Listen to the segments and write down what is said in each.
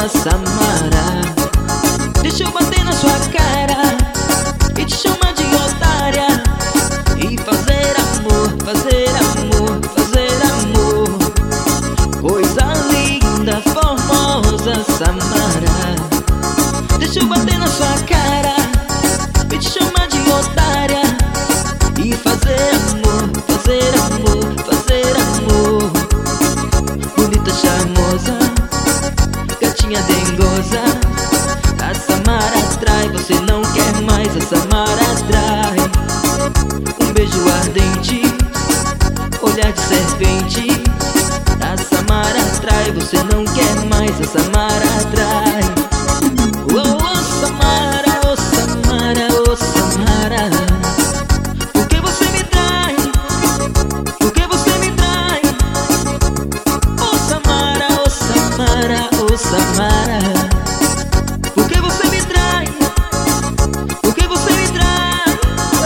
famosa Samara. Deixa eu bater na sua cara e te chamar de otária e fazer amor, fazer amor, fazer amor. Coisa linda, formosa Samara. Deixa eu bater na sua cara e te chamar de otária e fazer amor, fazer amor, fazer amor. Bonita, charmosa, gatinha dengosa, a Samara atrai, você não quer mais, a Samara atrai. Um beijo ardente, olhar de serpente, a Samara atrai, você não quer mais, a Samara atrai. Oh, oh Samara, oh Samara, oh Samara, por que você me trai? Por que você me trai? Oh Samara, oh Samara, oh Samara, por que você me trai? Por que você me trai?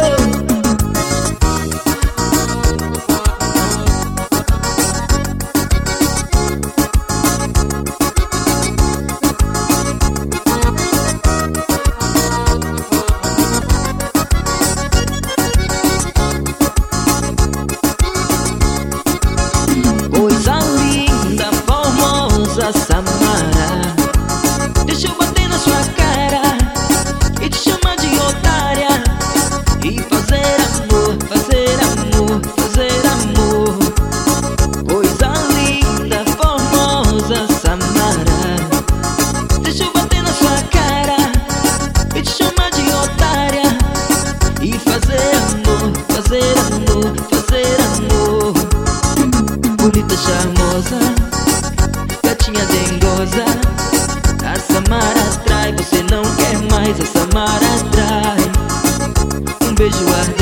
Coisa linda, formosa Samara. Deixa eu bater na sua cara e te chamar de otária e fazer amor, fazer amor, fazer amor. Coisa linda, formosa Samara. Deixa eu bater na sua cara e te chamar de otária e fazer amor, fazer amor, fazer amor. Bonita, charmosa, gatinha dengosa, a Samara atrai, você não quer mais, a Samara atrai. Um beijo ardente,